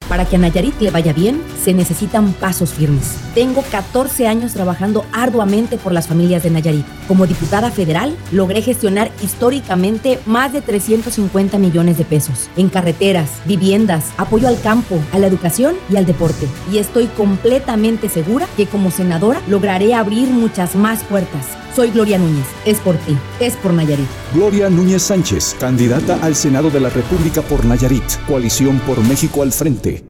Para que a Nayarit le vaya bien, se necesitan pasos firmes. Tengo 14 años trabajando arduamente por las familias de Nayarit. Como diputada federal, logré gestionar históricamente más de 350 millones de pesos en carreteras, viviendas, apoyo al campo, a la educación y al deporte. Y estoy completamente segura que como senadora lograré abrir muchas más puertas. Soy Gloria Núñez. Es por ti. Es por Nayarit. Gloria Núñez Sánchez, candidata al Senado de la República por Nayarit. Coalición por México al frente.